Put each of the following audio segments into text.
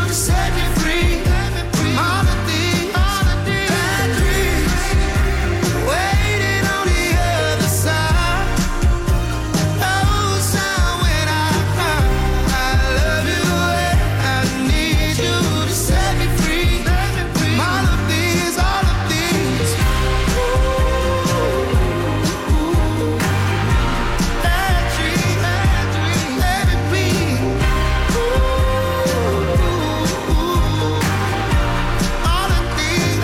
to set me free. All of these bad dreams waiting on the other side. Oh, sound when I cry. I love you and I need you to set me free. All of these bad dreams, let it be. All of these.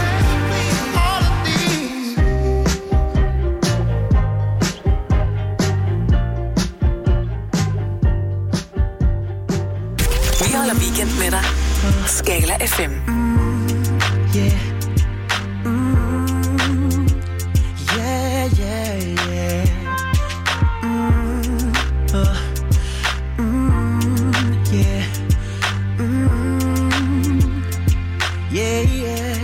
Vi holder weekend med dig. Skala FM. Yeah. Yeah, yeah, yeah. Yeah. Yeah, yeah.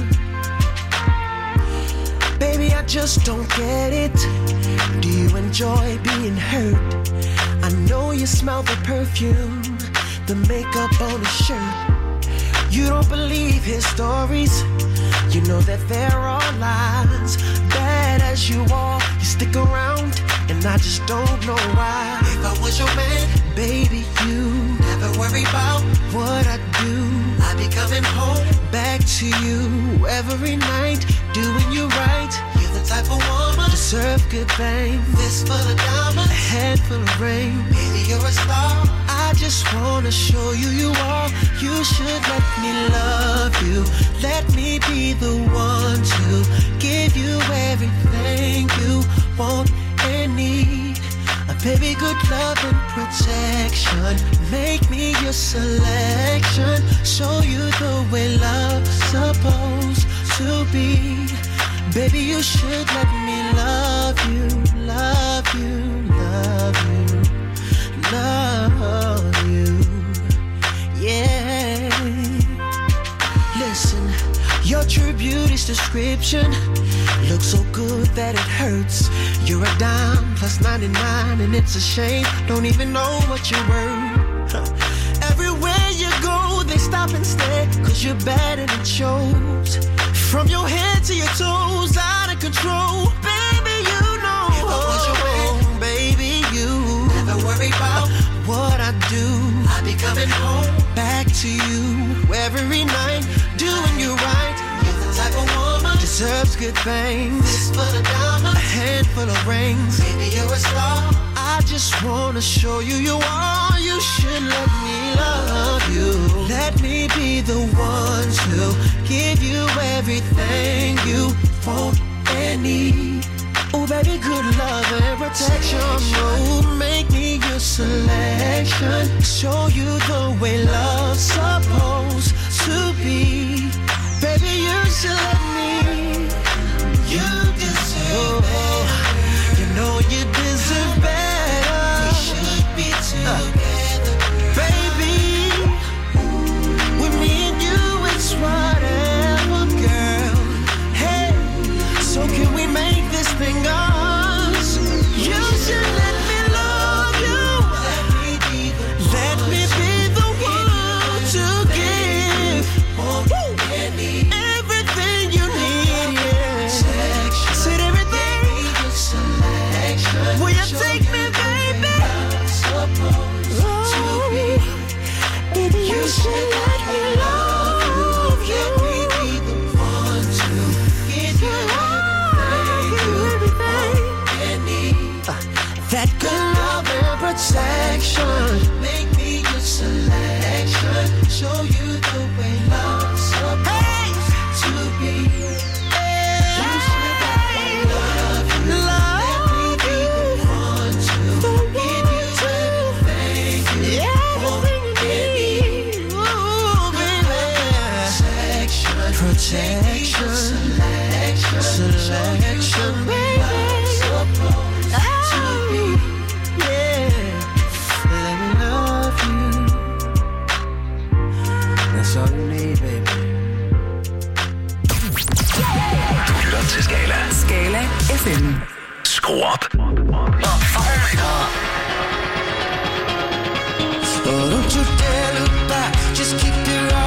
Baby, I just don't get it. Do you enjoy being hurt? I know you smell the perfume, the makeup on his shirt. You don't believe his stories. You know that there are lies. Bad as you are, you stick around, and I just don't know why. If I was your man, baby, you never worry about what I do. I'd be coming home back to you every night, doing you right. You're the type of woman deserve good things. This full of diamonds, a head full of rain. Baby, you're a star. I just wanna show you you are. You should let me love you. Let me be the one to give you everything you want and need. A baby, good love and protection. Make me your selection. Show you the way love's supposed to be. Baby, you should let me love you, love you, love you, love you. Yeah. Listen, your true beauty's description looks so good that it hurts. You're a dime plus 99 and it's a shame. Don't even know what you're worth. Everywhere you go, they stop and stare, 'cause you're bad and it shows. From your head to your toes, out of control. Baby, you know. If I was your man, baby, you never worry about what I do. I'll be coming home back to you every night, doing you right. You're the type of woman deserves good things. This full of diamonds, a handful of rings. Baby, you're a star. I just wanna show you you are. You should let me love you. Let me be the one to give you everything you want and need. Oh, baby, good love and protection. Oh, make me your selection. Show you the way love's supposed to be. Baby, you should let me. You deserve better. You know you deserve better. We should be together, baby. With me and you, it's whatever, girl. Hey, so can we make this thing us? You should let me love you. Let me be the one to give everything you need. Yeah. Said everything. Will you take me, baby? Oh, baby, you should let me love you. Let me be the one to give you everything you need. That good love and protection. Make me your selection. Show you the way love's supposed to be. You should let me love you. Let me be the one to give you everything you want and need. Ooh, baby. Protection. Selection, baby. Supposed to be. Yeah. Let me love you. That's all you need, baby. Du lytter til Skala. Skala FM. Skru op. Oh, don't you dare look back. Just keep your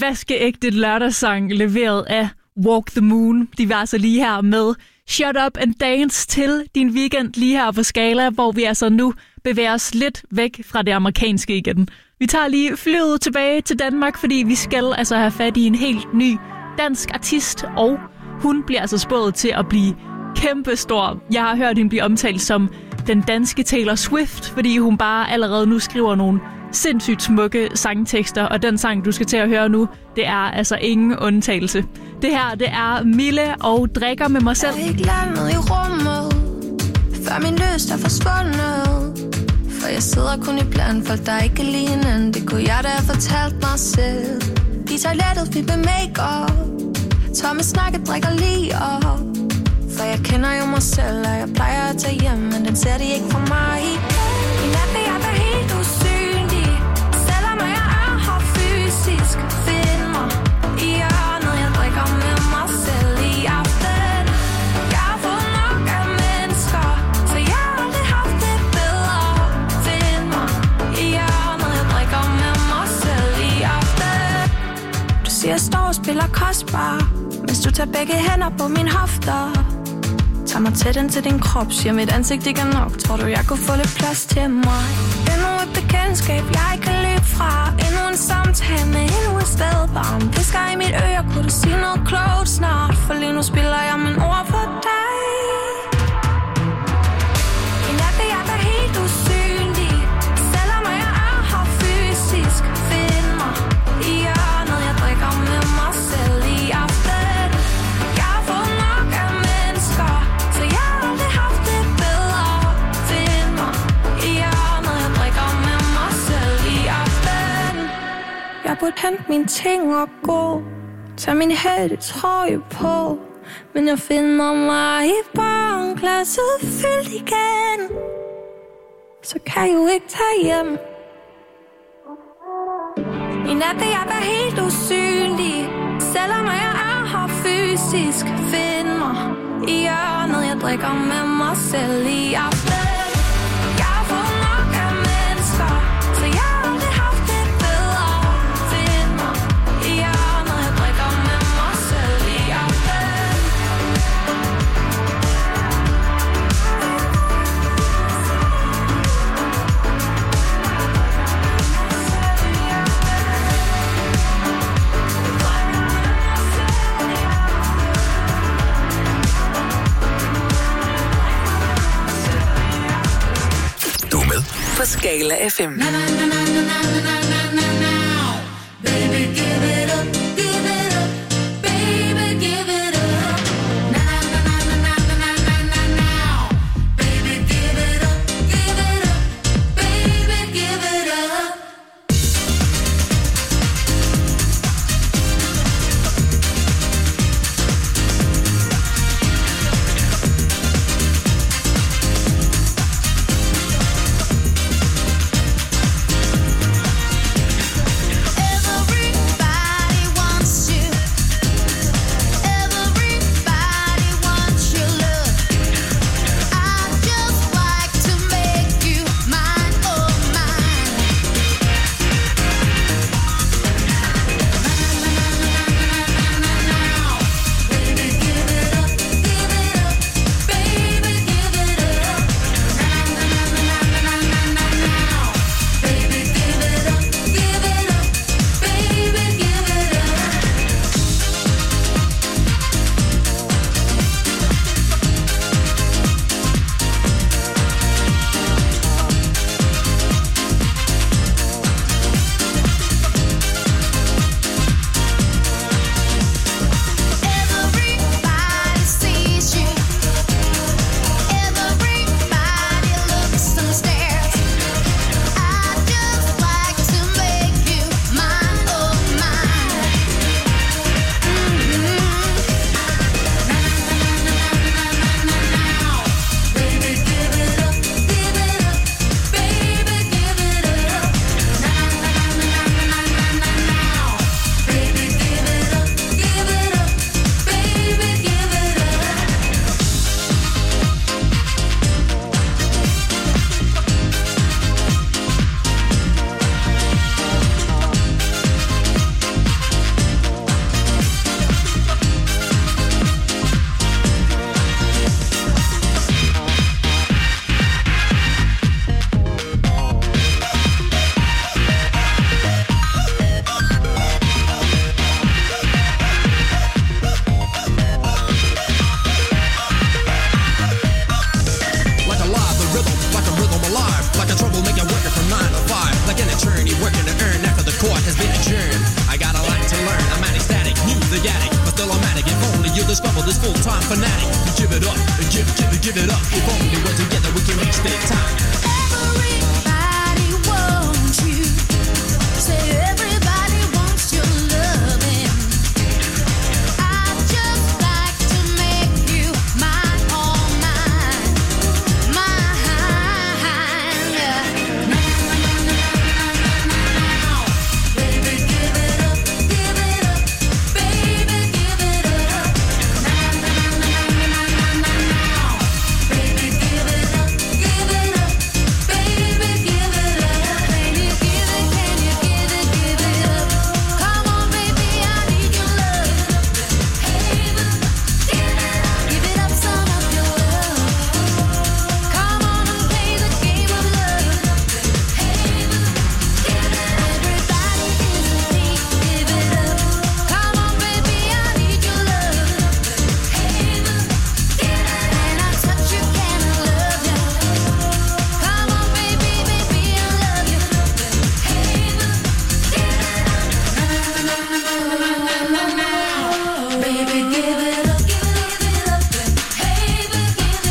vaskeægte lørdagssang leveret af Walk the Moon. De var altså lige her med Shut Up and Dance til din weekend lige her på Skala, hvor vi altså nu bevæger os lidt væk fra det amerikanske igen. Vi tager lige flyet tilbage til Danmark, fordi vi skal altså have fat i en helt ny dansk artist, og hun bliver altså spået til at blive kæmpestor. Jeg har hørt hende blive omtalt som den danske Taylor Swift, fordi hun bare allerede nu skriver nogle sindssygt smukke sangtekster, og den sang, du skal til at høre nu, det er altså ingen undtagelse. Det her, det er Mille og Drikker med mig selv. Jeg er ikke landet i rummet, før min lyst er forsvundet. For jeg sidder kun i blandt folk, der ikke kan lide hinanden. Det kunne jeg da have fortalt mig selv. I toilettet fik med make-up, tomme snakke drikker lige op. For jeg kender jo mig selv, og jeg plejer at tage hjem, men den ser de ikke for mig. I nat vil jeg være helt usynlig, selvom jeg er her fysisk. Find mig i hjørnet, jeg drikker med mig selv i aften. Jeg har fået nok af mennesker, så jeg har aldrig haft det bedre. Find mig i hjørnet, jeg drikker med mig selv i aften. Du siger, jeg står og spiller kostbar, mens du tager begge hænder på mine hofter. Tag mig tæt ind til din krop, siger mit ansigt ikke er nok. Tror du, jeg kunne få lidt plads til mig? Endnu et bekendtskab, jeg ikke kan løbe fra. Endnu en samtale med endnu et sted varm. Visker i mit øre, kunne du sige noget klogt snart? For lige nu spiller jeg mine ord for dig. I nat vil jeg være helt usynlig, selvom jeg er her fysisk. Find mig i hjørnet, jeg drikker med mig selv i aften. Jeg burde hente mine ting og gå, tag min hættetrøje på, men jeg finder mig i barnglasset fyldt igen. Så kan jeg jo ikke tage hjem. I nat vil jeg være helt usynlig, selvom jeg er her fysisk. Find mig i hjørnet, jeg drikker med mig selv i aften. Jeg har fået nok af mennesker, så jeg har aldrig haft det bedre. Find mig i hjørnet, jeg drikker med mig selv i aften. På Skala FM. full-time fanatic. Give it up, give it up. If only we're together, we can reach that time. Everybody wants you. Say everybody wants your loving. I'd just like to make you mine, all mine, mine. Baby, give it up, baby, give it up. Baby, give it up, baby, give it up. Can you give it, can you give it, give it up? Come on, baby, I need your love. Hey, give it up, some of your love. Come on and play the game of love. Hey, everybody is a thief. Give it up. Come on, baby, I need your love. Hey, when I touch you, can I love you? Come on, baby, baby, I love you. Hey, baby, give it up, hey, give it up.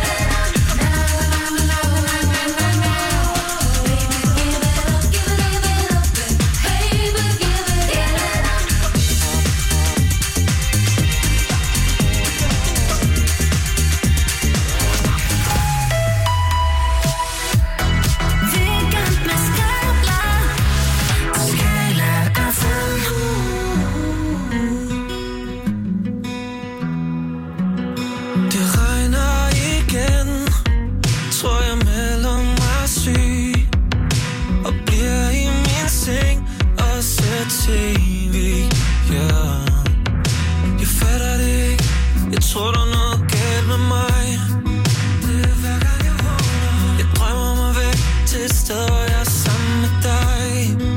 Det regner igen. Tror jeg melder mig syg og bliver i min seng og ser TV, yeah. Jeg fatter det ikke. Jeg tror der er noget galt med mig. Det er hver gang jeg vågner. Jeg drømmer mig væk til et sted, hvor jeg er sammen med dig.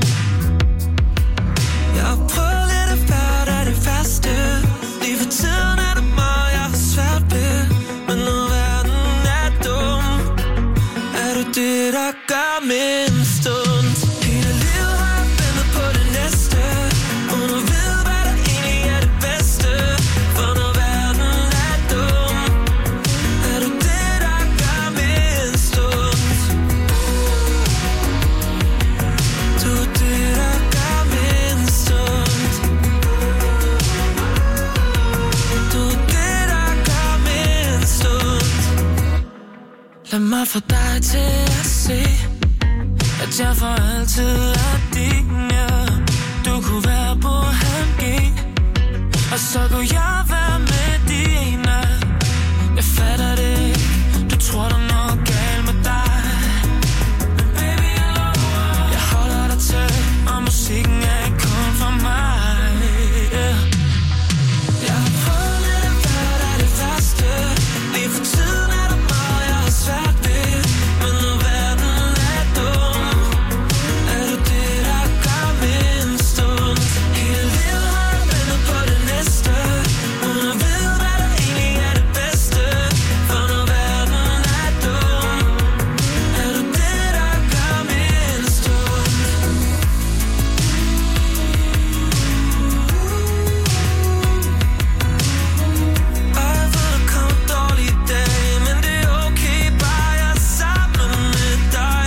Jeg har prøvet lidt af hvert af det værste. Lige for tiden er det meget, jeg har svært ved. Men når verden er dum, er du det, der gør min stund. Hele livet har jeg ventet på det næste, uden at vide, hvad der egentlig er det bedste. For når verden er dum, er du det, der gør min stund. Du er det, der gør min stund. Du er det, der gør min stund. Lad mig få dig til at se, at jeg for altid er din, ja. Du kunne være på HMG, og så kunne jeg være med dine. Jeg fatter det ikke. Du tror der er noget galt med dig. Men baby, jeg lover, jeg holder dig tæt, og musikken er ikke kun for mig, yeah. Jeg har prøvet lidt af hvert af det værste. Lige for tiden er der meget, jeg har svært ved. Men når verden er dum, er du det, der gør min stund. Hele livet har jeg ventet på det næste, uden at vide, hvad der egentlig er det bedste. For når verden er dum, er du det, der gør min stund. Og jeg ved, der kommer dårlige dage, men det er okay, bare jeg er sammen med dig.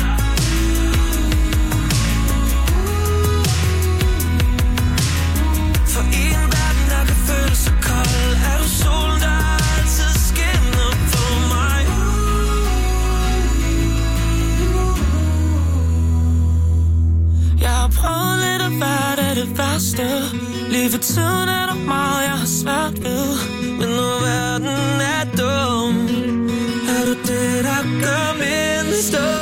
For i en verden, der kan føles så kold, er du solen, der altid skinner for mig. Jeg har prøvet lidt af hvert af det værste. Lige for tiden er der meget, jeg har svært ved. Men når verden er dum, er du det, der gør min stund.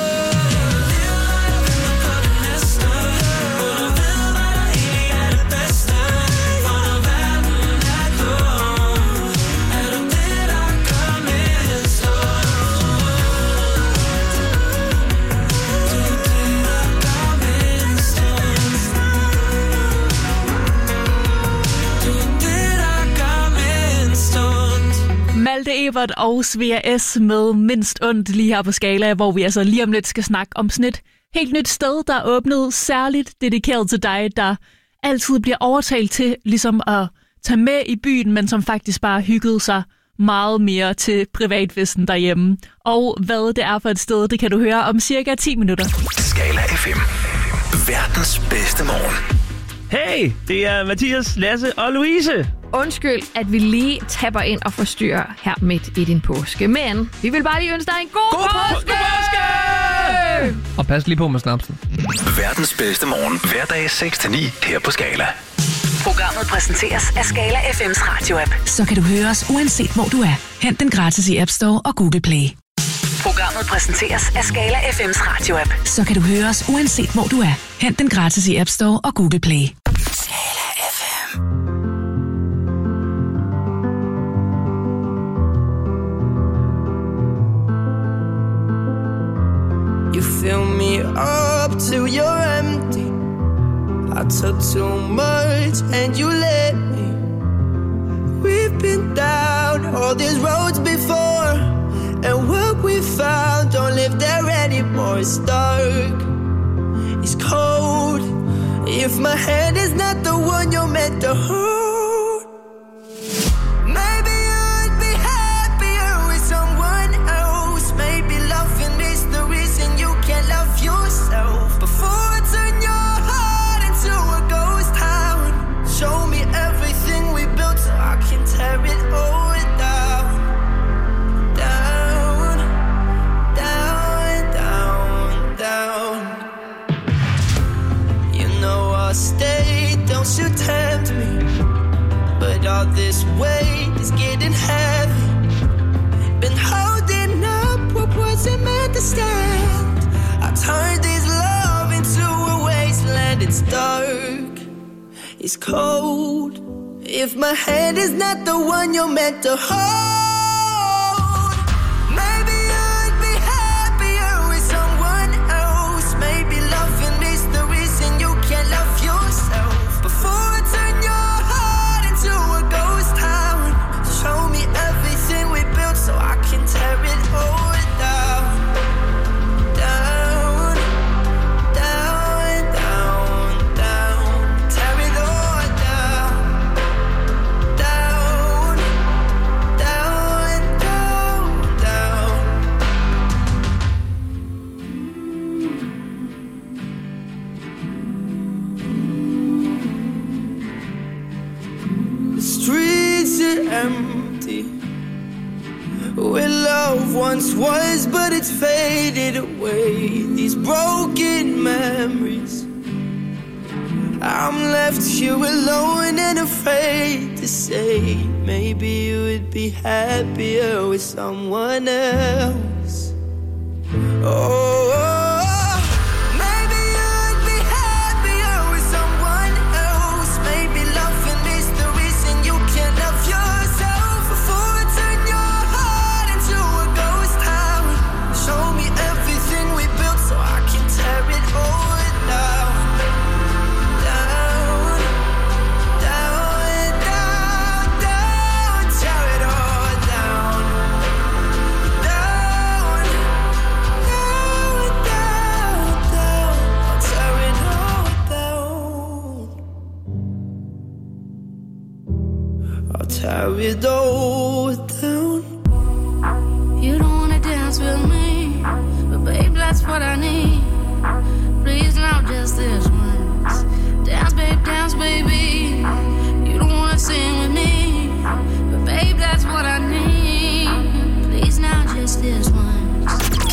Malte Ebert og Svea S. med Mindst Ondt lige her på Skala, hvor vi altså lige om lidt skal snakke om sådan et helt nyt sted, der er åbnet særligt dedikeret til dig, der altid bliver overtalt til ligesom at tage med i byen, men som faktisk bare hyggede sig meget mere til privatfesten derhjemme. Og hvad det er for et sted, det kan du høre om cirka 10 minutter. Skala FM. Verdens bedste morgen. Hey, det er Mathias, Lasse og Louise. Undskyld, at vi lige tapper ind og forstyrrer her midt i din påske. Men vi vil bare lige ønske dig en god påske! Og pas lige på med snapsen. Verdens bedste morgen. Hverdag 6-9 her på Skala. Programmet præsenteres af Skala FM's radioapp. Så kan du høre os uanset hvor du er. Hent den gratis i App Store og Google Play. Programmet præsenteres af Skala FM's radioapp. Så kan du høre os uanset hvor du er. Hent den gratis i App Store og Google Play. Skala FM. You fill me up till you're empty. I took too much and you let me. We've been down all these roads before, and what we found don't live there anymore. It's dark, it's cold. If my hand is not the one you're meant to hold, maybe you'd be happier with someone else. Maybe loving is the reason you can't love yourself. Before I turn your heart into a ghost town, show me everything we built so I can tear it all down. Down, down, down, down. You know I'll stay, don't you tempt me. But all this weight is getting heavy. Been holding up what wasn't meant to stand. I turned this love into a wasteland. It's dark, it's cold. If my hand is not the one you're meant to hold, maybe you'd be happier with someone else. Maybe loving is the reason you can't love yourself. Before I turn your heart into a ghost town, show me everything we built so I can tear it all down. Down, down, down, down. Tear it all down. Down, down, down, down. The streets are empty, where love once was, but it's faded away. These broken memories, I'm left here alone and afraid to say, maybe you would be happier with someone else. Oh, maybe you'd be happier with someone else. Maybe loving is the reason you can't love yourself. Before I turn your heart into a ghost town, show me everything we built so I can tear it all down. Down, down, down, down. Tear it all down. Down, down, down, down. I'll tear it all down. I'll tear it all down. You don't wanna dance with me, but babe, that's what I need. Please now, just this once. Dance, baby. You don't wanna sing with me, but babe, that's what I need. Please now, just this once.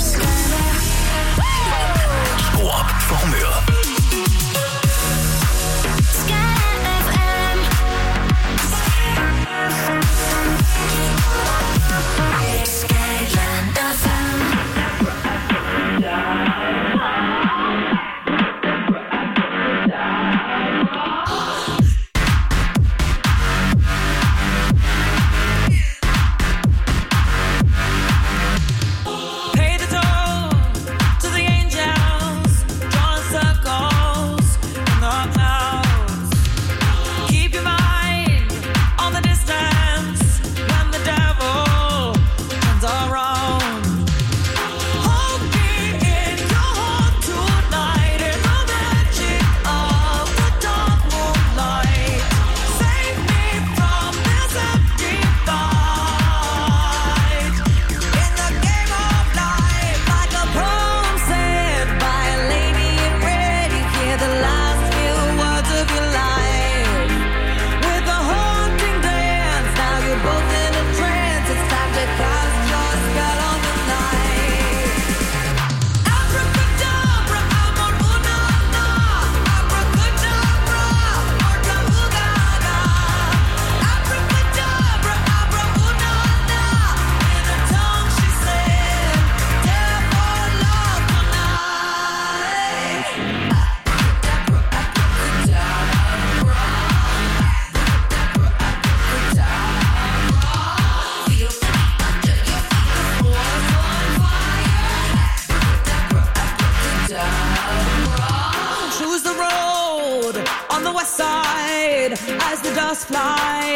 Skru op for humøret.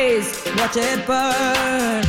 blaze, watch it burn.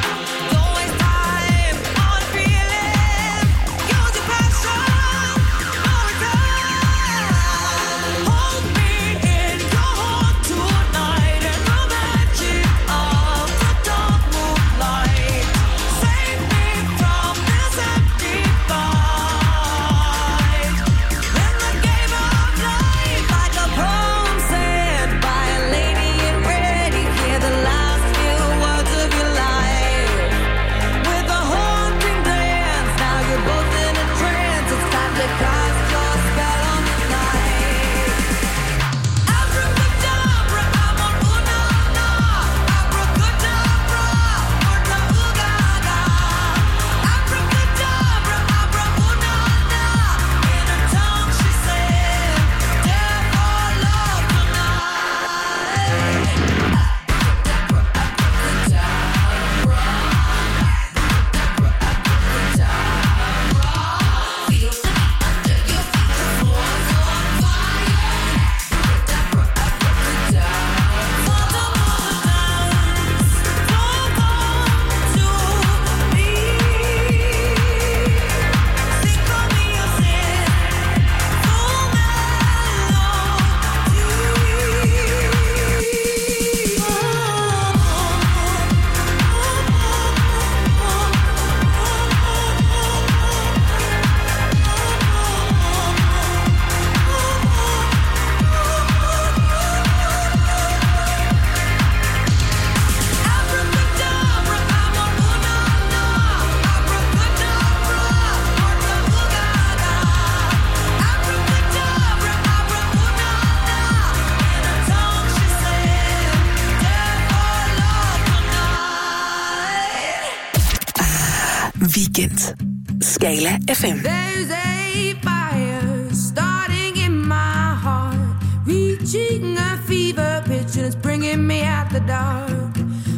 Weekend. Skala FM. There's a fire starting in my heart, reaching a fever pitch and it's bringing me out the dark.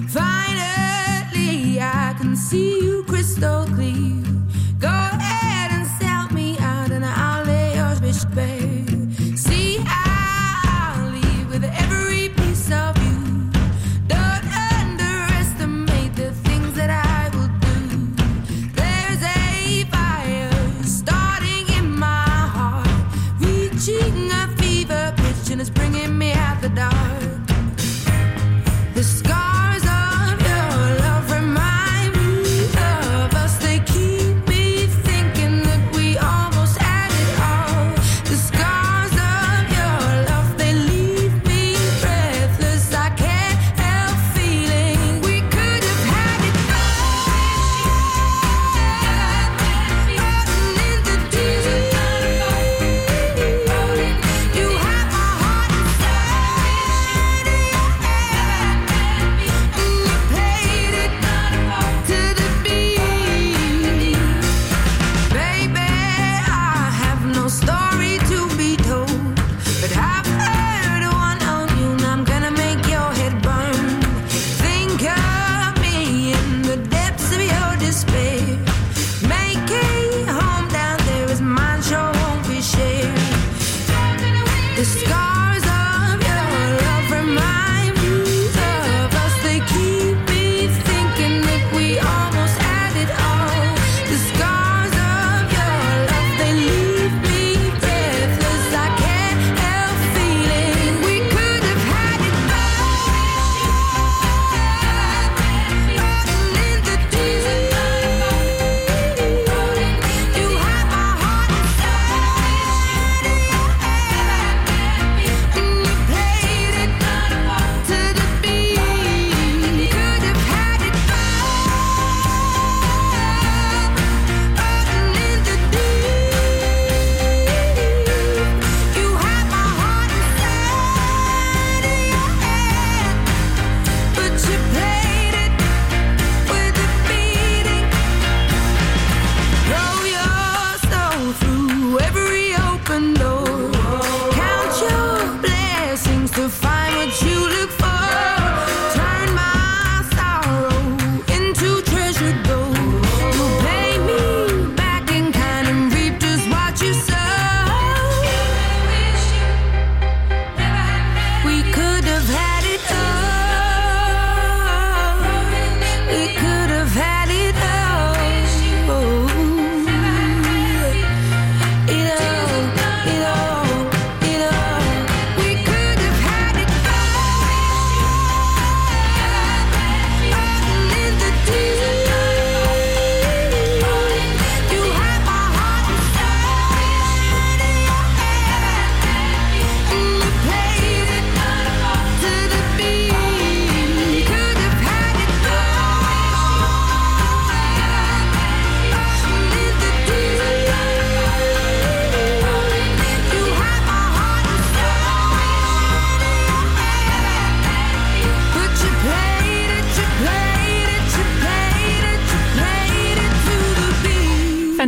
Finally, I can see you crystal clear. Go ahead and sell me out and I'll lay your bitch bare. See, I'll leave with every piece of you. Don't underestimate the things that I will do. There's a fire starting in my heart, reaching a fever pitch and it's bringing me out the dark. The scars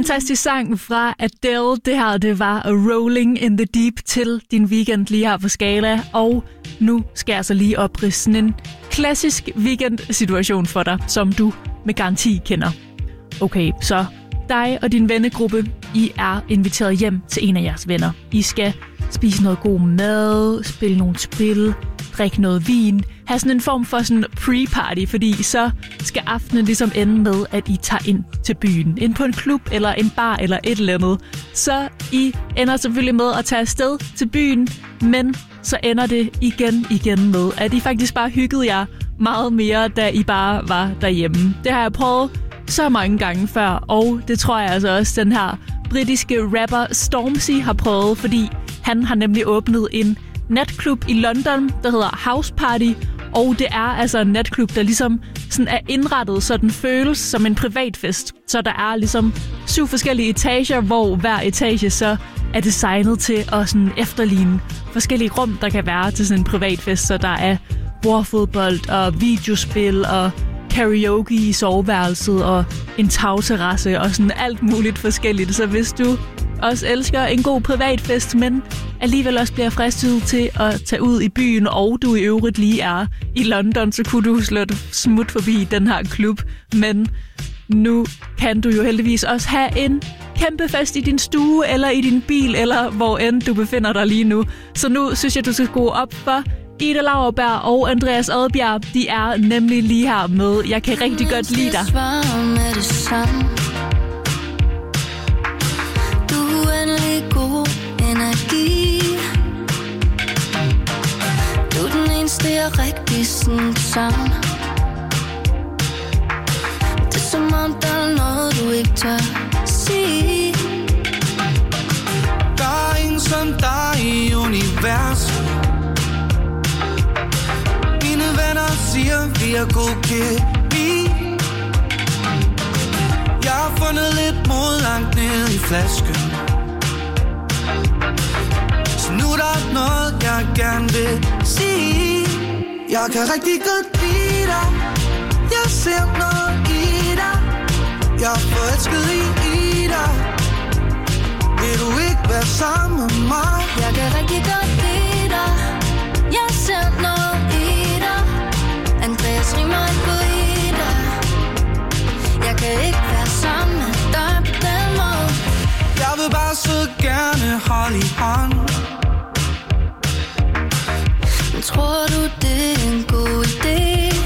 Fantastisk sang fra Adele. Det her, det var Rolling in the Deep til din weekend lige her på Skala. Og nu skal jeg så lige opridse sådan en klassisk weekend-situation for dig, som du med garanti kender. Okay, så dig og din vennegruppe, I er inviteret hjem til en af jeres venner. I skal spise noget god mad, spille nogle spil, drikke noget vin, have sådan en form for sådan pre-party, fordi så skal aftenen ligesom ende med, at I tager ind til byen. Ind på en klub, eller en bar, eller et eller andet. Så I ender selvfølgelig med at tage afsted til byen, men så ender det igen med, at I faktisk bare hyggede jer meget mere, da I bare var derhjemme. Det har jeg prøvet så mange gange før, og det tror jeg altså også, den her britiske rapper Stormzy har prøvet, fordi han har nemlig åbnet en natklub i London, der hedder House Party, og det er altså en natklub, der ligesom sådan er indrettet, så den føles som en privatfest. Så der er ligesom 7 forskellige etager, hvor hver etage så er designet til at sådan efterligne forskellige rum, der kan være til sådan en privatfest. Så der er bordfodbold og videospil og karaoke i soveværelset og en tagterrasse og sådan alt muligt forskelligt. Så hvis du også elsker en god privatfest, men alligevel også bliver fristet til at tage ud i byen, og du i øvrigt lige er i London, så kunne du slå et smut forbi den her klub. Men nu kan du jo heldigvis også have en kæmpe fest i din stue, eller i din bil, eller hvor end du befinder dig lige nu. Så nu synes jeg, du skal gå op for Ida Lauerberg og Andreas Odbjerg. De er nemlig lige her med Jeg kan rigtig godt lide dig. Du er den eneste, jeg rigtig sådan sammen. Det er som om, der er noget, du ikke tør sige. Der er ingen som dig i universet. Mine venner siger, vi er god kemi. Jeg har fundet lidt mod langt ned i flasken. Nu er der noget, jeg gerne vil sige. Jeg kan rigtig godt lide dig. Jeg ser noget i dig. Jeg er forelsket i dig. Vil du ikke være sammen med mig? Jeg kan rigtig godt lide dig. Jeg ser noget i dig. Andreas rimer ikke på Ida. Jeg kan ikke være sammen med dig på den måde. Jeg vil bare så gerne holde i hånd. Tror du, det er en god idé?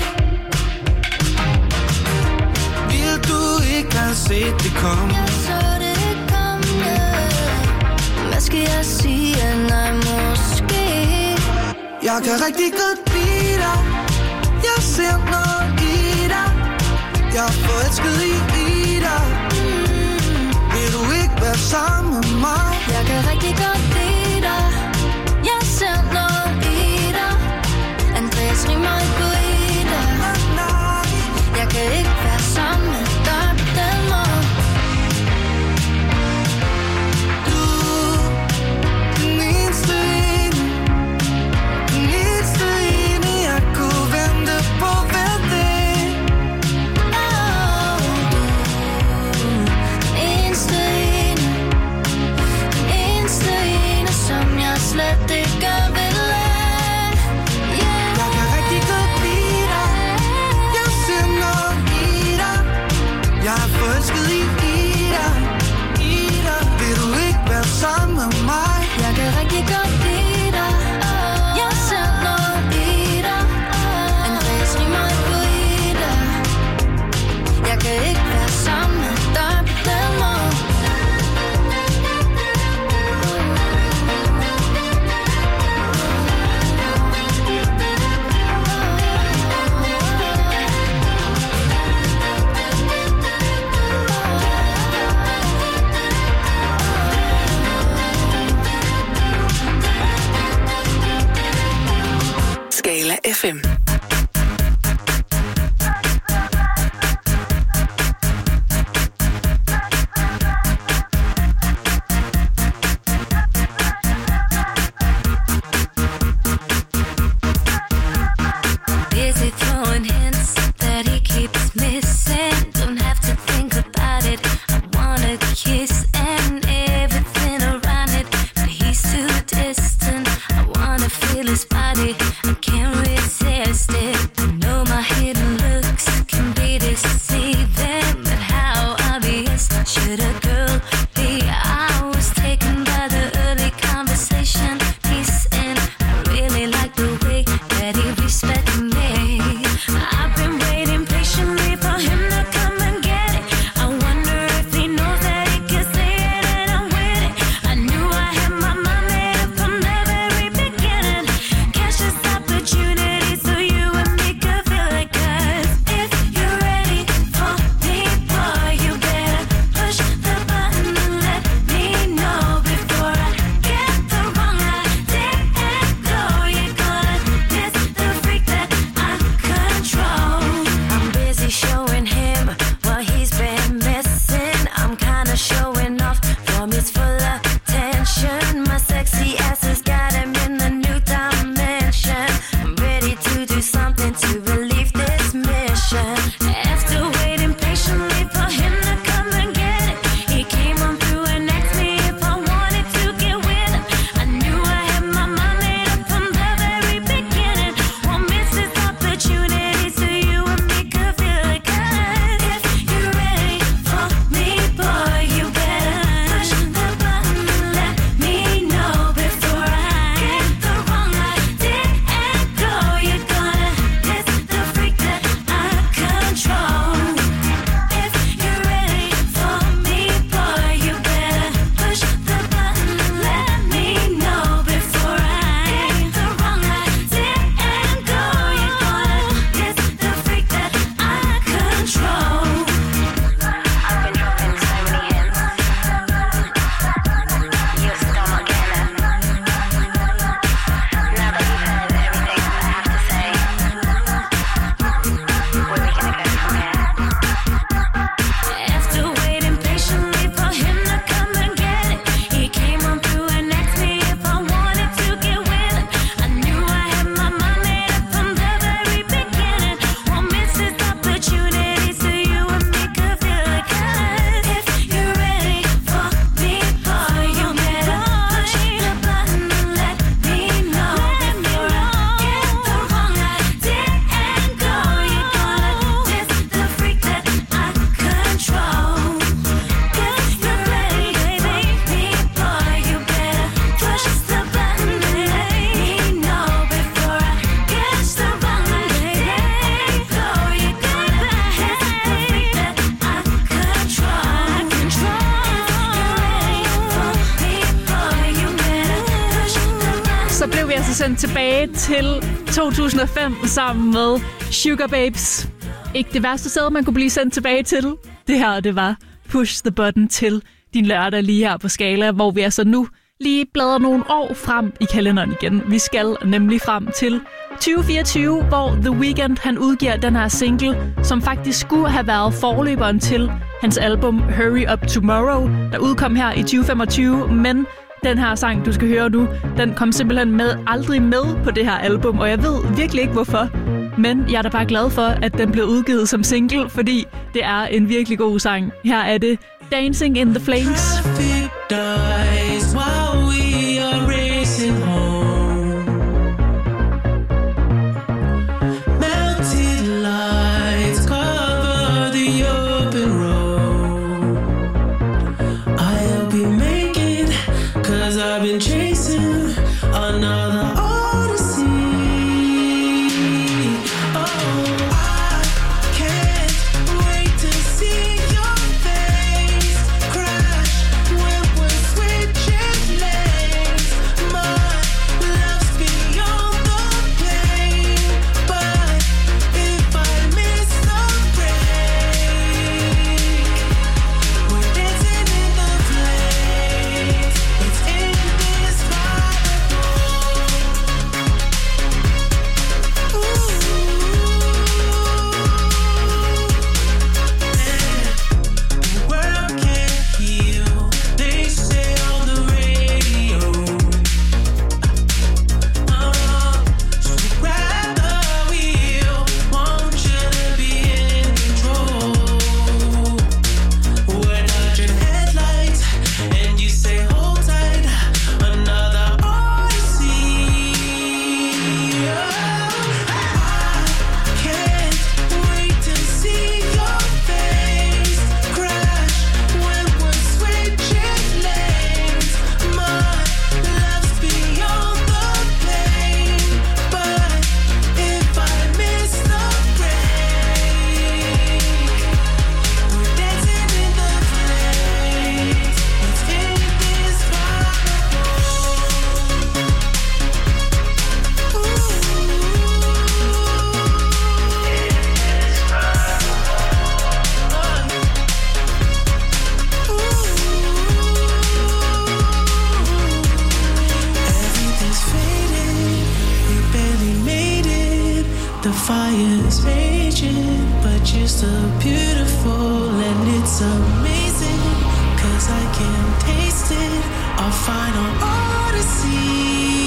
Vil du ikke have set det komme? Jeg så det komme. Hvad skal jeg sige? Nej, måske. Jeg kan rigtig godt lide dig. Jeg ser noget i dig. Jeg er forelsket i dig. Vil du ikke være sammen med mig? Jeg kan rigtig godt lide dig. Jeg ser noget i dig. Andreas rimer ikke på Ida. Jeg kan ikke være sammen med dig på den måde. Du, den eneste ene, jeg kunne vente på hver dag. Du, den eneste ene, som jeg slet ikke vil lade. Jeg kan rigtig godt lide dig. Jeg ser noget i dig. Jeg er forelsket i dig. Vil du ikke være sammen med mig? Jeg kan rigtig godt lide dig. Jeg ser noget i dig. Andreas rimer ikke på Ida. Jeg kan ikke være sammen med dig på den måde. Skala FM. Busy throwing hints that he keeps missing. Don't have to think about it. I wanna kiss. hidden looks can be deceiving, but how obvious should a girl be? I was taken by the early conversation piece, and I really like the way that he respected me. I've been waiting patiently for him to come and get it. I wonder if he knows that he can say it and I'm with it. I knew I had my mind made up from the very beginning. Catch this opportunity so you and me could feel it. 'Cause if you're ready for me, boy, you better push the button and let me know before I get the wrong idea and go. You're gonna miss the freak that I control. I'm busy showing him what he's been missing. I'm kinda showing off from his full attention. My sexy ass has got him in the new dimension. I'm ready to do something to relieve this mission. After waiting patiently for him to come and get it, he came on through and asked me if I wanted to get with him. I knew I had my mind made up from the very beginning. Won't miss this opportunity so you and me could feel it. 'Cause if you're ready for me, boy, you better push the button and let me know before I get the wrong idea and go. You're gonna miss the freak that I control. If you're ready for me, boy, you better push the button and let me know before I get the wrong idea and go. You're gonna miss the freak that I control. I've been dropping so many hits. You're still not getting it. Now that you've heard everything I have to say, where are we gonna go from here? After waiting patiently for him to come and get it, he came on through and asked me if I wanted to get with him. I knew I had my mind made up from the very beginning. Won't miss this opportunity so you and me could feel it. 'Cause if you're ready for me, boy, you better push the button and let me know before I get the wrong idea and go. You're gonna miss the freak that I control. 'Cause you're ready, baby, boy, you better push the button and let me know before I catch the wrong idea and go. You're gonna miss the freak that I control. If you're ready for me, boy, you better push the button. Så blev vi altså sendt tilbage til 2005 sammen med Sugar Babes. Ikke det værste sted, man kunne blive sendt tilbage til. Det her, det var Push the Button til din lørdag lige her på Skala, hvor vi altså nu lige bladrer nogle år frem i kalenderen igen. Vi skal nemlig frem til 2024, hvor The Weeknd han udgiver den her single, som faktisk skulle have været forløberen til hans album Hurry Up Tomorrow, der udkom her i 2025, men den her sang, du skal høre nu, den kom simpelthen aldrig med på det her album, og jeg ved virkelig ikke hvorfor. Men jeg er da bare glad for, at den blev udgivet som single, fordi det er en virkelig god sang. Her er det Dancing in the Flames. Dies while we are racing home. Melted lights cover the open road. I'll be making, 'cause I've been chasing another odyssey. Oh, I can't wait to see your face crash when we're switching. just so beautiful and it's amazing, 'cause I can taste it, our final odyssey.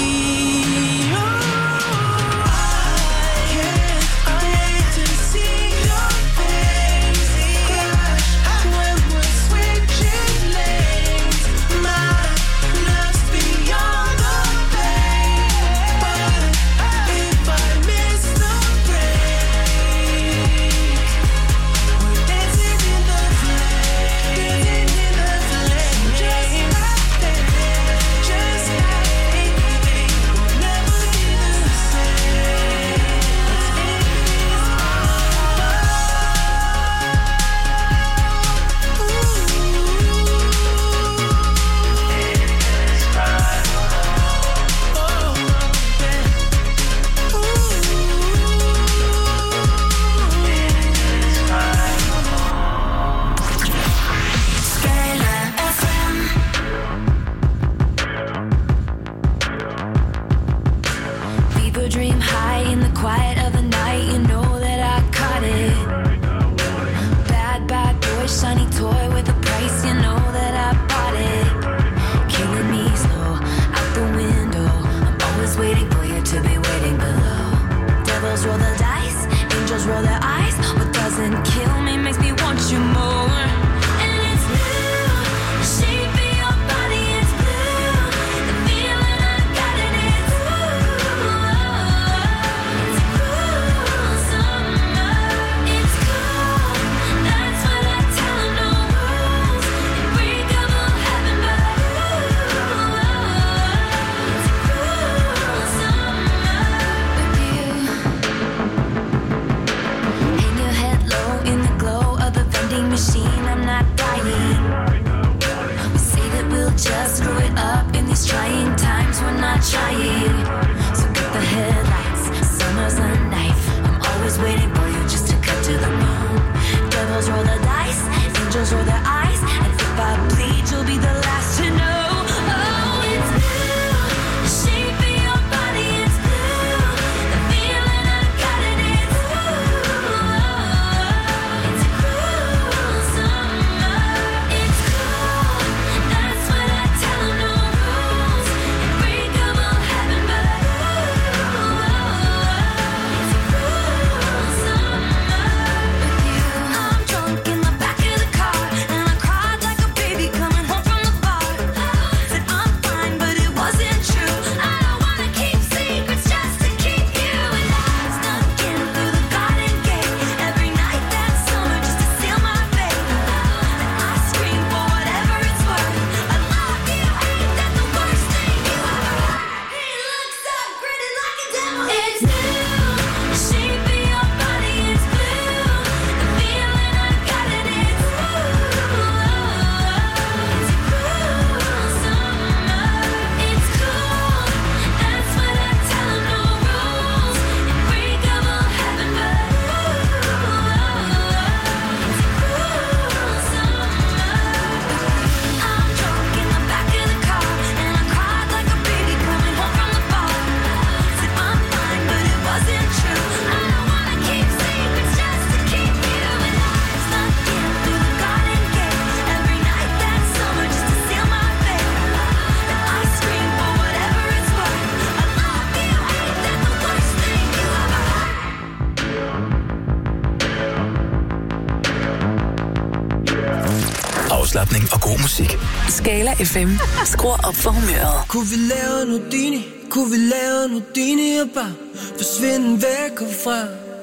Afslapning og god musik. Skala FM. Skru op for humøret. Kunne vi lave en Houdini? Kunne vi lave en Houdini og bare forsvinde væk herfra?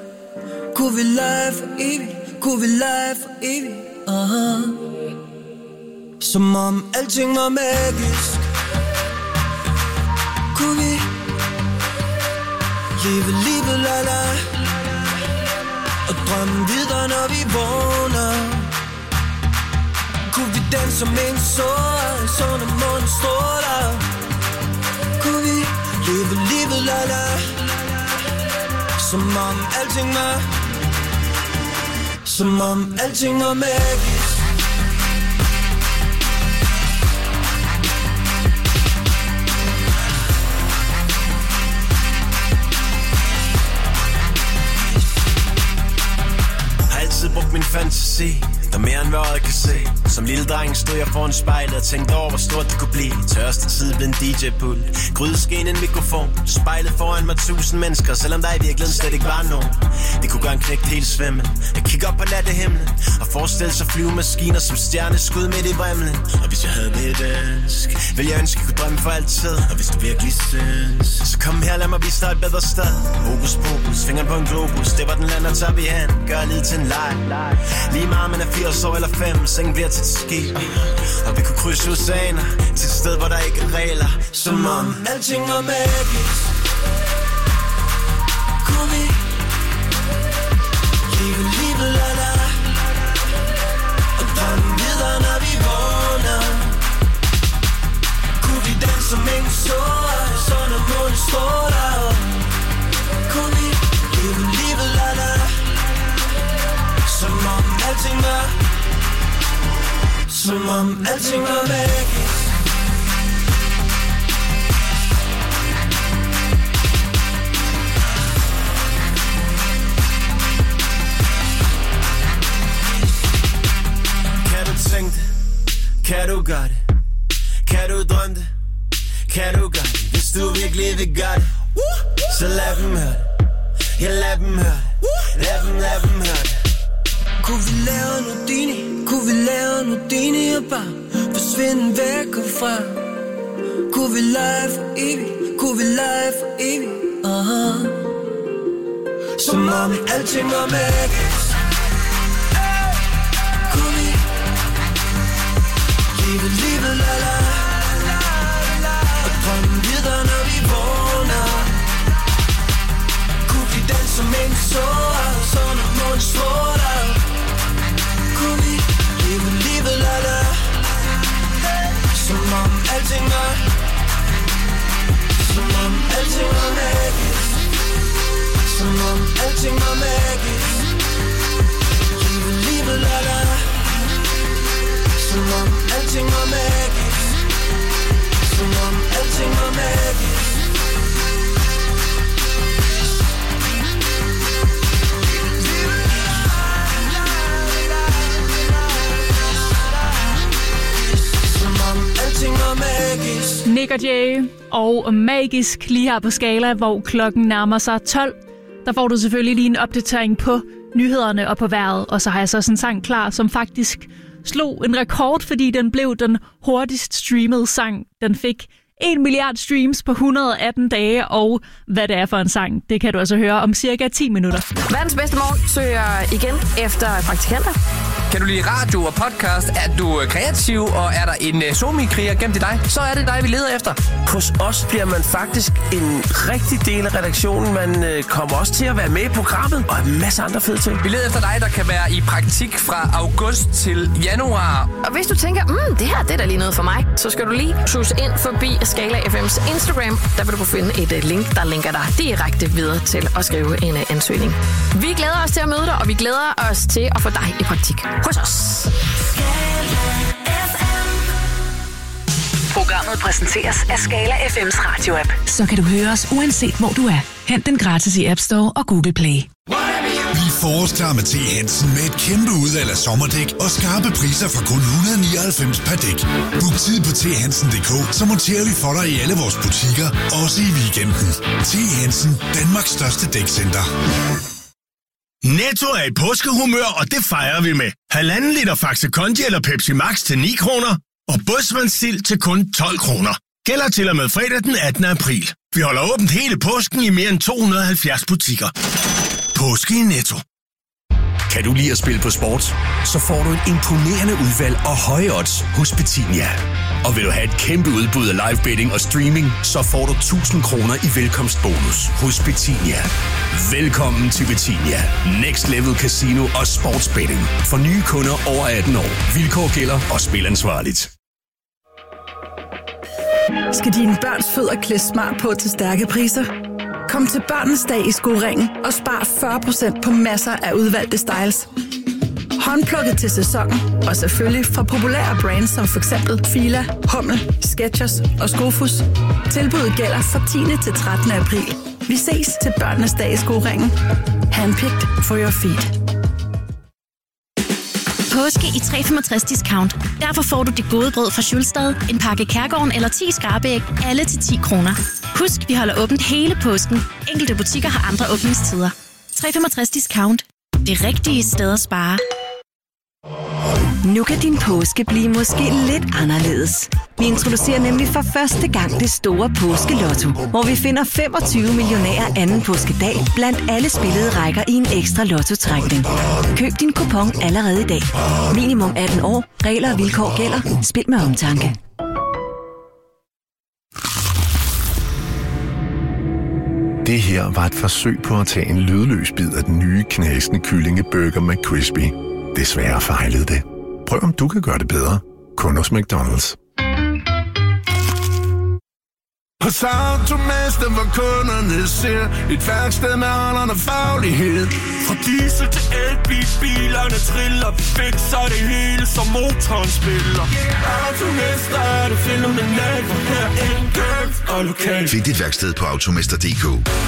Kunne vi lege for evigt? Kunne vi lege for evigt? Som om alting var magisk. Kunne vi leve livet la-la og drømme videre, når vi vågner? Kunne vi danse som en så når månen stråler? Kunne vi leve livet la-la som om alting var magisk? brugte min fantasi, der mere end hvad øjet kan se. Som lille dreng stod jeg foran spejlet og tænkte over, hvor stort det kunne blive. Tørste tid blev en DJ-pult, grydesken en mikrofon. Spejlet foran mig 1000 mennesker, selvom der i virkeligheden slet ikke var nogen. Det kunne gøre en knægt helt svimmel. Jeg kigger op på nattehimlen og forestille sig flyvemaskiner som stjerneskud midt i vrimlen. Og hvis jeg havde det dansk, ville jeg ønske, jeg kunne drømme for altid. Og hvis du virkelig synes, så kom her, lad mig vise dig et bedre sted. Hokus pokus, fingeren på en globus, det var den lander top i hand. Gør livet til en leg. Lige meget man er 80 år eller 5, sengen bliver til et skib. Og vi kunne krydse oceaner til et sted, hvor der ikke er regler. Som om alting var magisk. Kunne vi leve livet la la og drømme videre, når vi vågner. Kunne vi danse som ingen så, så når månen står der. Kunne vi leve livet la la som om alting var, som om alting var magisk. Kan du tænke det? Kan du gøre det? Kan du drømme det? Kan du gøre det? Hvis du virkelig vil gøre det, så lad dem høre det. Ja, lad dem høre det. Lad dem høre det. Kunne vi lave en Houdini? Kunne vi lave en Houdini og bare forsvinde væk herfra? Kunne vi lege for evigt? Kunne vi lege for evigt? Som om alting var magisk. Kunne vi leve livet la la og drømme videre, når vi vågner? Kunne vi danse som en så når månen står der? Kunne vi leve livet la la som om alting var, som om alting var magisk. Som om alting var magisk. Leve livet la la som om alting var magisk. Som om alting var magisk. Nick og Jay og Magisk lige her på Skala, hvor klokken nærmer sig 12. Der får du selvfølgelig lige en opdatering på nyhederne og på vejret. Og så har jeg så sådan en sang klar, som faktisk slog en rekord, fordi den blev den hurtigst streamede sang. Den fik 1 milliard streams på 118 dage, og hvad det er for en sang, det kan du altså høre om cirka 10 minutter. Verdens bedste morgen søger igen efter praktikanter. Kan du lide radio og podcast? Er du kreativ, og er der en somi-kriger gemt i dig? Så er det dig, vi leder efter. Hos os bliver man faktisk en rigtig del af redaktionen. Man kommer også til at være med i programmet og en masse andre fede ting. Vi leder efter dig, der kan være i praktik fra august til januar. Og hvis du tænker, det her det er da lige noget for mig, så skal du lige sus ind forbi Skala FM's Instagram. Der vil du kunne finde et link, der linker dig direkte videre til at skrive en ansøgning. Vi glæder os til at møde dig, og vi glæder os til at få dig i praktik hos os. Programmet præsenteres af Skala FM's radio-app. Så kan du høre os uanset hvor du er. Hent den gratis i App Store og Google Play. Bliv forårsklar med T. Hansen med et kæmpe udvalg af sommerdæk og skarpe priser fra kun 199 per dæk. Book tid på thansen.dk, så monterer vi for dig i alle vores butikker, også i weekenden. T. Hansen, Danmarks største dækcenter. Netto er i påskehumør, og det fejrer vi med 1,5 liter Faxe Kondi eller Pepsi Max til 9 kroner og Bådsmandsild til kun 12 kroner. Gælder til og med fredag den 18. april. Vi holder åbent hele påsken i mere end 270 butikker. Påske i Netto. Kan du lide at spille på sport? Så får du et imponerende udvalg og høje odds hos Betinia. Og vil du have et kæmpe udbud af live betting og streaming, så får du 1000 kroner i velkomstbonus hos Betinia. Velkommen til Betinia. Next Level Casino og sportsbetting. For nye kunder over 18 år. Vilkår gælder og spil ansvarligt. Skal dine børns fødder klædes smart på til stærke priser? Kom til Børnenes Dag i Skoringen og spar 40% på masser af udvalgte styles. Håndplukket til sæsonen, og selvfølgelig fra populære brands som f.eks. Fila, Hummel, Skechers og Skofus. Tilbuddet gælder fra 10. til 13. april. Vi ses til Børnenes Dag i Skoringen. Handpicked for your feet. Påske i 365 discount. Derfor får du det gode brød fra Schulstad, en pakke Kærgården eller 10 skrabeæg, alle til 10 kroner. Husk, vi holder åbent hele påsken. Enkelte butikker har andre åbningstider. 365 discount. Det rigtige sted at spare. Nu kan din påske blive måske lidt anderledes. Vi introducerer nemlig for første gang det store påskelotto, hvor vi finder 25 millionærer anden påskedag blandt alle spillede rækker i en ekstra lottotrækning. Køb din kupon allerede i dag. Minimum 18 år. Regler og vilkår gælder. Spil med omtanke. Det her var et forsøg på at tage en lydløs bid af den nye knasende kyllingeburger McCrispy. Desværre fejlede det. Prøv om du kan gøre det bedre. Kun hos McDonald's. Hos Automester, hvor kunderne ser et værksted med aldrende faglighed. Fra diesel til elbil, bilerne triller. Vi fikser det hele, som motoren spiller. Automester er det fænomenalt, for her enkelt og lokalt. Find dit værksted på automester.dk.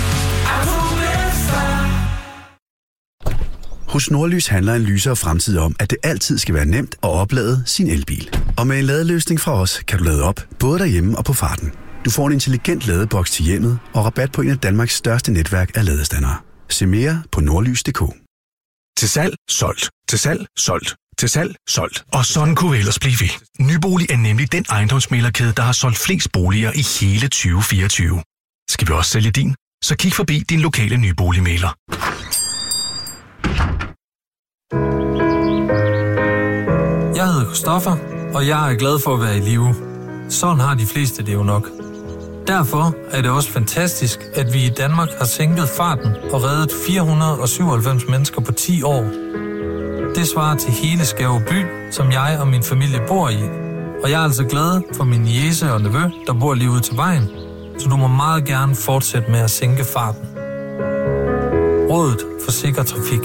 Hos Nordlys handler en lysere fremtid om, at det altid skal være nemt at oplade sin elbil. Og med en ladeløsning fra os, kan du lade op, både derhjemme og på farten. Du får en intelligent ladeboks til hjemmet og rabat på en af Danmarks største netværk af ladestandere. Se mere på nordlys.dk. Til salg, solgt. Til salg, solgt. Til salg, solgt. Og sådan kunne vi ellers blive ved. Nybolig er nemlig den ejendomsmæglerkæde, der har solgt flest boliger i hele 2024. Skal vi også sælge din? Så kig forbi din lokale nyboligmægler. Jeg hedder Christoffer, og jeg er glad for at være i live. Sådan har de fleste det jo nok. Derfor er det også fantastisk, at vi i Danmark har sænket farten og reddet 497 mennesker på 10 år. Det svarer til hele Skæve by, som jeg og min familie bor i. Og jeg er altså glad for min niece og nevø, der bor lige ude til vejen. Så du må meget gerne fortsætte med at sænke farten. Rådet for sikker trafik.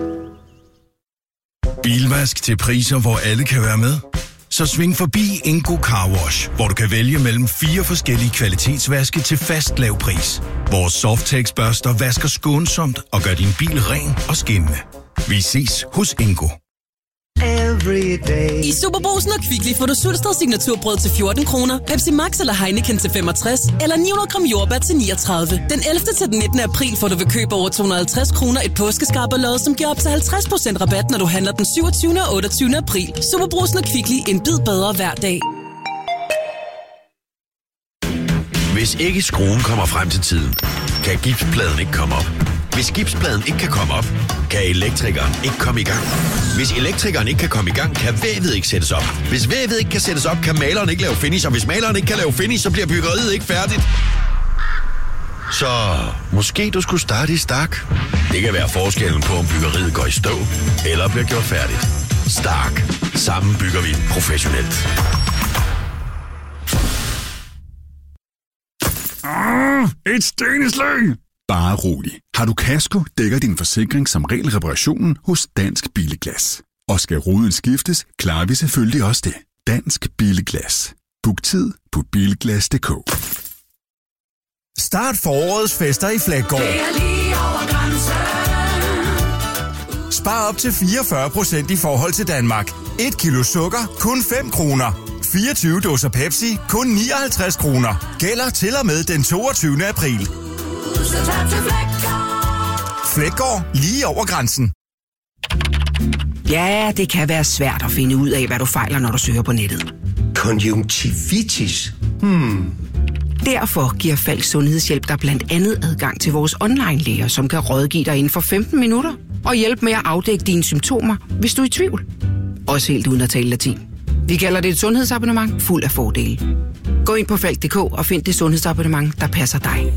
Bilvask til priser, hvor alle kan være med? Så sving forbi Ingo Car Wash, hvor du kan vælge mellem 4 forskellige kvalitetsvaske til fast lav pris. Vores Softex-børster vasker skånsomt og gør din bil ren og skinnende. Vi ses hos Ingo. I Superbrugsen og Kvickly får du Sulsted signaturbrød til 14 kroner, Pepsi Max eller Heineken til 65, eller 900 gram jordbær til 39. Den 11. til den 19. april får du ved køb over 250 kroner et påskeskarperlod, som giver op til 50% rabat, når du handler den 27. og 28. april. Superbrugsen og Kvickly, en bid bedre hver dag. Hvis ikke skruen kommer frem til tiden, kan gipspladen ikke komme op. Hvis gipspladen ikke kan komme op, kan elektrikeren ikke komme i gang. Hvis elektrikeren ikke kan komme i gang, kan vævet ikke sættes op. Hvis vævet ikke kan sættes op, kan maleren ikke lave finish. Og hvis maleren ikke kan lave finish, så bliver byggeriet ikke færdigt. Så måske du skulle starte i Stark. Det kan være forskellen på, om byggeriet går i stå eller bliver gjort færdigt. Stark. Sammen bygger vi professionelt. Et steneslag! Bare rolig. Har du kasko, dækker din forsikring som regel reparationen hos Dansk Billeglas. Og skal ruden skiftes, klarer vi selvfølgelig også det. Dansk Billeglas. Book tid på bilglas.dk. Start forårets fester i Flækgaard. Spar op til 44% i forhold til Danmark. 1 kilo sukker, kun 5 kroner. 24 dåser Pepsi, kun 59 kroner. Gælder til og med den 22. april. Flækgaard, lige over grænsen. Ja, det kan være svært at finde ud af, hvad du fejler, når du søger på nettet. Konjunktivitis? Derfor giver Falk Sundhedshjælp dig blandt andet adgang til vores online-læger, som kan rådgive dig inden for 15 minutter og hjælpe med at afdække dine symptomer, hvis du er i tvivl. Også helt uden at tale latin. Vi kalder det et sundhedsabonnement fuld af fordele. Gå ind på falk.dk og find det sundhedsabonnement, der passer dig.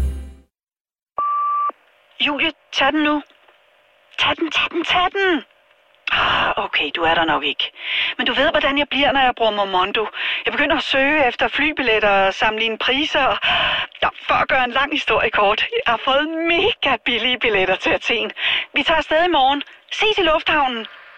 Julie, tag den nu. Tag den. Okay, du er der nok ikke. Men du ved, hvordan jeg bliver, når jeg bruger Momondo. Jeg begynder at søge efter flybilletter og sammenligne priser. Ja, for at gøre en lang historie kort. Jeg har fået mega billige billetter til Athen. Vi tager afsted i morgen. Ses i lufthavnen.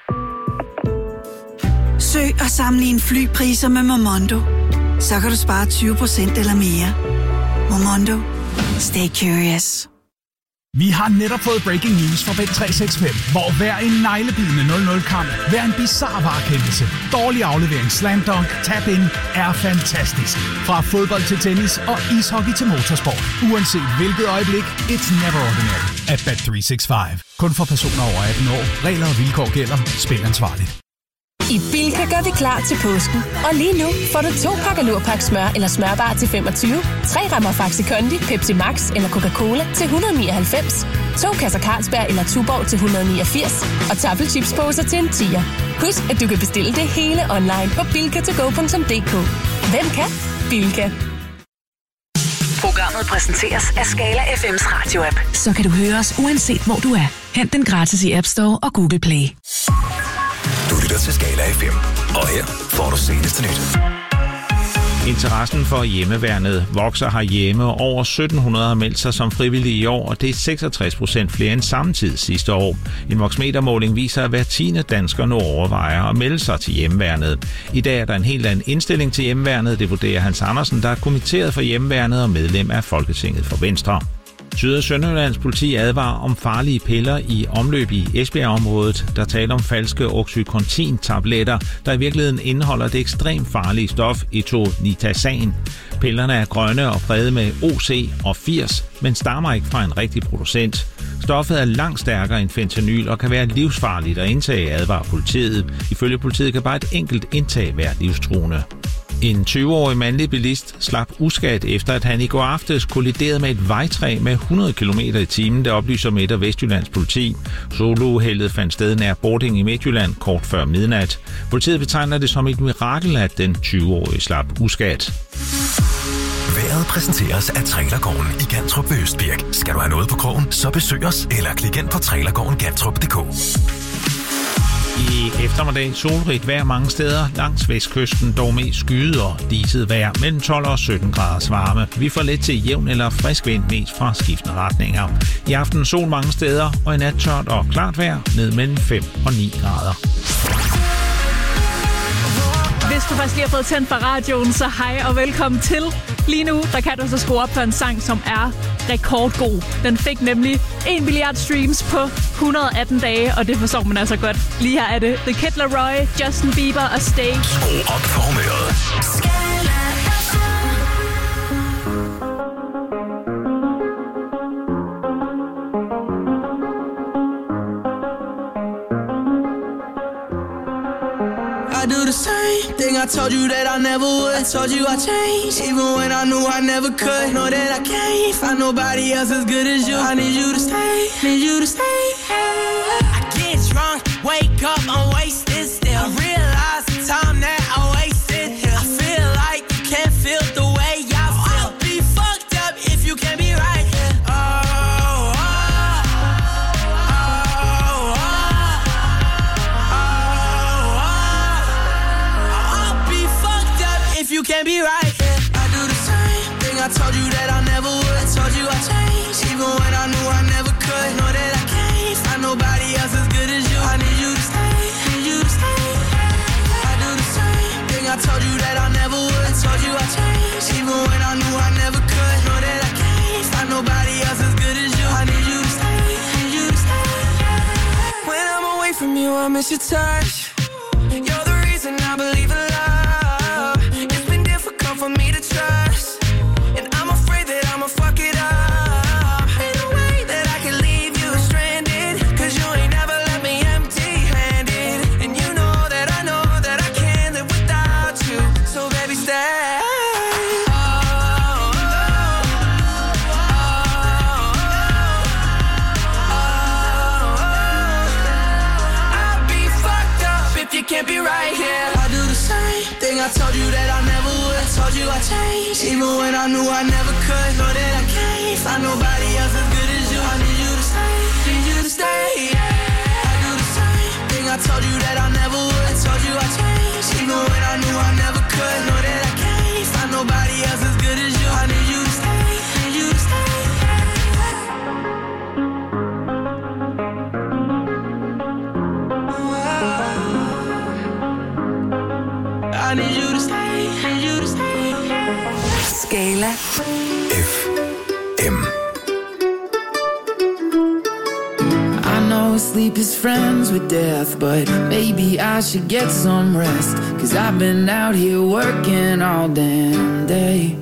Søg og sammenligne flypriser med Momondo. Så kan du spare 20% eller mere. Momondo. Stay curious. Vi har netop fået breaking news fra Bet365, hvor hver en neglebidende 0-0-kamp, hver en bizarre varekendelse, dårlig aflevering, slam dunk, tap-in er fantastisk. Fra fodbold til tennis og ishockey til motorsport. Uanset hvilket øjeblik, it's never ordinary at Bet365. Kun for personer over 18 år. Regler og vilkår gælder. Spil ansvarligt. I Bilka gør vi klar til påsken. Og lige nu får du 2 pakker Lurpak smør eller smørbar til 25, 3 rammer Faxi Kondi, Pepsi Max eller Coca-Cola til 199, 2 kasser Carlsberg eller Tuborg til 189 og taffelchipsposer til en 10'er. Husk, at du kan bestille det hele online på bilkatogo.dk. Hvem kan? Bilka. Programmet præsenteres af Skala FM's radio-app. Så kan du høre os uanset hvor du er. Hent den gratis i App Store og Google Play. Du lytter til Skala FM, og her får du seneste nyt. Interessen for hjemmeværnet vokser herhjemme. Over 1700 har meldt sig som frivillige i år, og det er 66% flere end samme tid sidste år. En voksmetermåling viser, at hver 10. dansker nu overvejer at melde sig til hjemmeværnet. I dag er der en helt anden indstilling til hjemmeværnet, det vurderer Hans Andersen, der er kommitteret for hjemmeværnet og medlem af Folketinget for Venstre. Syd- og Sønderjyllands politi advarer om farlige piller i omløb i Esbjerg-området. Der taler om falske Oxycontin-tabletter, der i virkeligheden indeholder det ekstremt farlige stof Etonitasan. Pillerne er grønne og præget med OC og 80, men stammer ikke fra en rigtig producent. Stoffet er langt stærkere end fentanyl og kan være livsfarligt at indtage, advarer politiet. Ifølge politiet kan bare et enkelt indtag være livstruende. En 20-årig mandlig bilist slap uskadt efter, at han i går aftes kolliderede med et vejtræ med 100 km i timen, der oplyser Midt- og Vestjyllands politi. Solouheldet fandt sted nær Bording i Midtjylland kort før midnat. Politiet betegner det som et mirakel, at den 20-årige slap uskadt. Vejret præsenteres af Trailergården i Gantrup ved Østbirk. Skal du have noget på krogen, så besøg os eller klik ind på trailergårdengantrup.dk. I eftermiddag solrigt vejr mange steder langs vestkysten, dog mest skyet og diset vejr mellem 12 og 17 graders varme. Vi får let til jævn eller frisk vind mest fra skiftende retninger. I aften sol mange steder og i nat tørt og klart vejr ned mellem 5 og 9 grader. Hvis du først lige har fået tændt for radioen, så hej og velkommen til. Lige nu, der kan du så score op på en sang, som er rekordgod. Den fik nemlig 1 milliard streams på 118 dage, og det forstår man altså godt. Lige her er det The Kid Laroi, Justin Bieber og Stay. Skru op for humøret. I do the same thing I told you that I never would. I told you I changed, even when I knew I never could. Know that I can't find nobody else as good as you. I need you to stay, need you to stay. I get drunk, wake up, I'm wasted still. I realize the time that I wasted here. I feel like you can't feel the way I feel. I'll be fucked up if you can't be right here. You can't be right, yeah. I do the same thing I told you that I never would. I told you I changed, even when I knew I never could. Know that I can't find nobody else as good as you. I need you to stay, need you to stay. I do the same thing I told you that I never would. I told you I changed, even when I knew I never could. Know that I can't find nobody else as good as you. I need you to stay, need you to stay. When I'm away from you, I miss your touch. You're the reason I believe in love. For me to trust, and I'm afraid that I'ma fuck it up. Ain't no way that I can leave you stranded, cause you ain't never left me empty-handed. And you know that I can't live without you. So baby, stay. I'll be fucked up if you can't be right here. I do the same thing I told you that I never would. Told you I changed, even when I knew I never could. Know that I can't find nobody else as good as you. I need you to stay, need you to stay. I do the same thing I told you that I never would. Told you I changed, even when I knew I never could. Know that I can't find nobody else as good as you. I need you to stay, need you to stay. I need you to stay, need you to stay. Skala FM. deepest friends with death, but maybe I should get some rest, 'cause I've been out here working all damn day.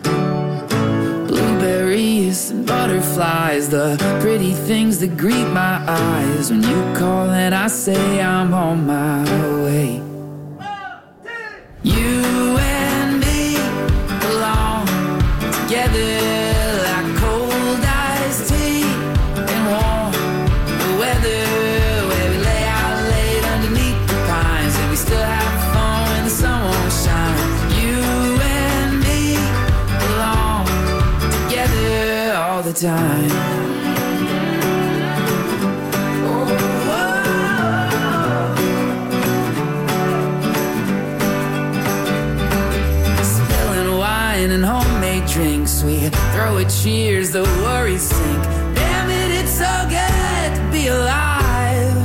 Blueberries and butterflies, the pretty things that greet my eyes when you call and I say I'm on my way. You and me belong together like cold iced tea and warm weather, where we lay out late underneath the pines and we still have fun when the sun won't shine. You and me belong together all the time. And homemade drinks, we throw a cheers, the worries sink. Damn it, it's so good to be alive.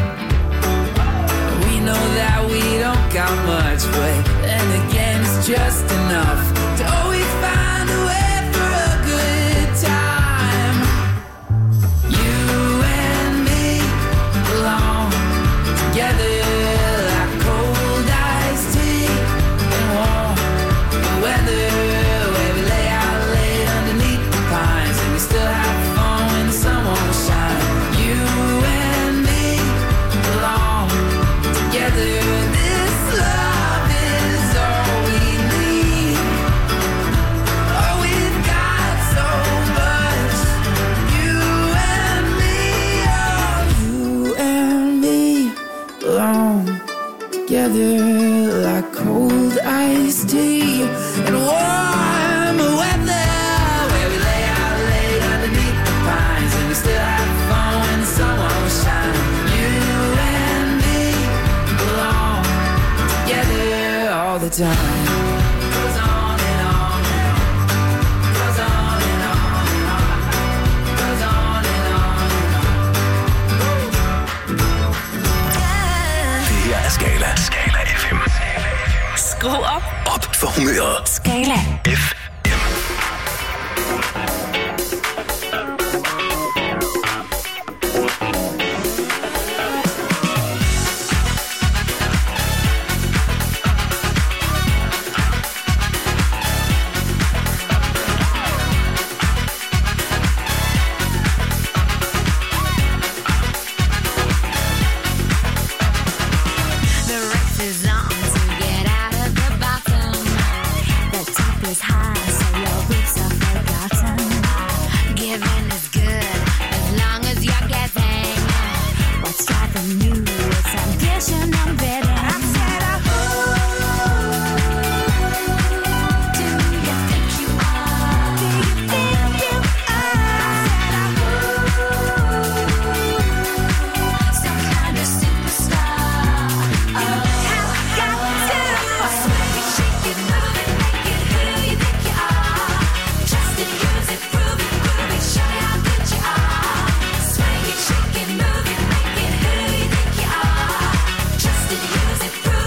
We know that we don't got much, but then again it's just enough to always find a way for a good time. You and me belong together like cold iced tea and warm weather. Still have fun when the sun won't shine. You and me belong together. This love is all we need. Oh, we've got so much. You and me, oh, you and me belong together like cold iced tea and warm weather. Still have fun when the sun won't shine. You and me belong together all the time. Goes on and on and on. Goes on and on and on. Goes on and on and on. Det her er Skala. Skala FM. Skru op. Op for humøret. Skala FM. Prove it,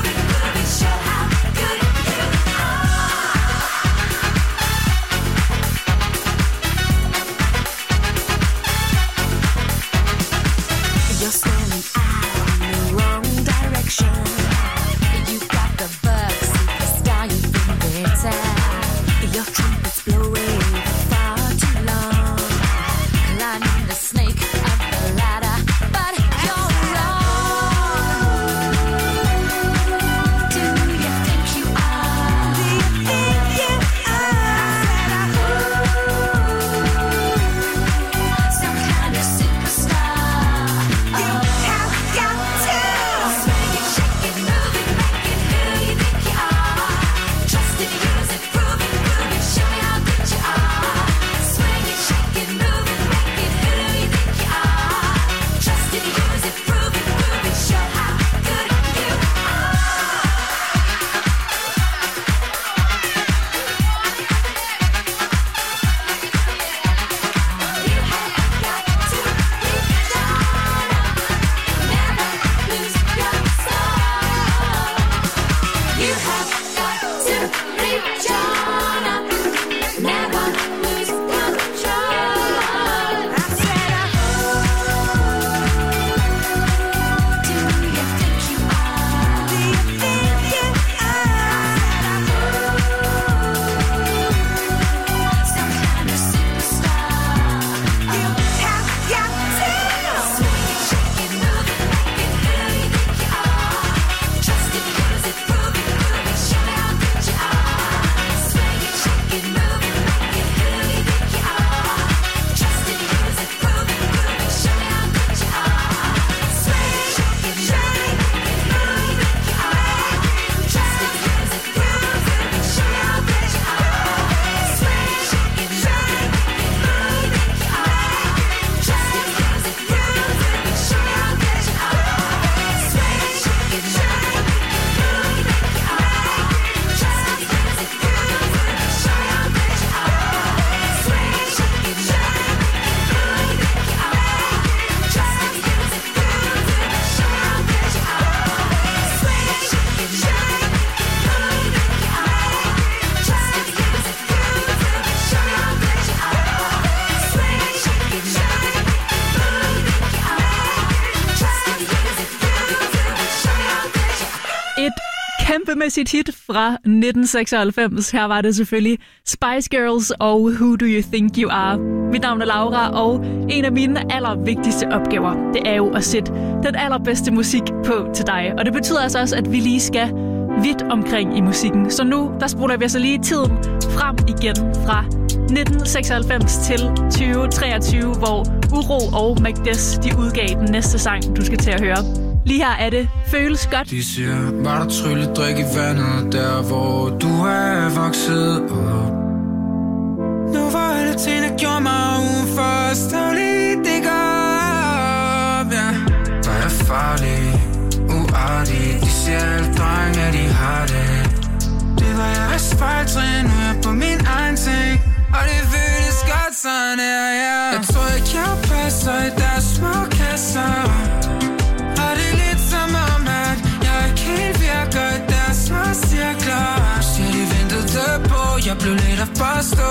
Kæmpemæssigt hit fra 1996. Her var det selvfølgelig Spice Girls og Who Do You Think You Are. Mit navn er Laura, og en af mine allervigtigste opgaver, det er jo at sætte den allerbedste musik på til dig. Og det betyder altså også, at vi lige skal vidt omkring i musikken. Så nu, der spoler vi altså lige tiden frem igen fra 1996 til 2023, hvor Uro og Magdes, de udgav den næste sang, du skal til at høre. Lige her er det Føles Godt. De siger, var der trylledrik i vandet, der hvor du er vokset op. Nu var alle ting, der gjorde mig udenfor, stavligt det går, ja. Var jeg farlig, uartig, de siger alle drenge, at de har det. Det var jeg et spejltrin, nu er jeg på min egen ting, og det føles godt sådan her, ja. Jeg tror ikke, jeg passer i deres små kasser. Og det er lidt som om, at jeg ikke helt virker i deres små cirkler. Siger de ventede på, jeg blev lidt at forstå.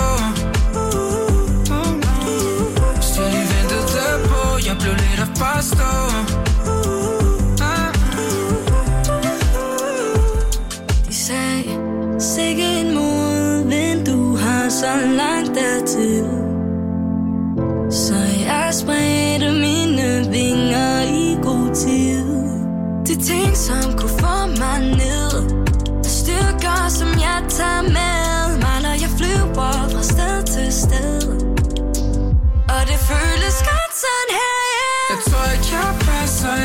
Siger de ventede på, jeg blev lidt at forstå. De sagde, sikke en modvind, du har så langt dertil. Så jeg spredte mine vinger i god tid. De ting, som kunne få mig ned, styrker, som jeg tager med.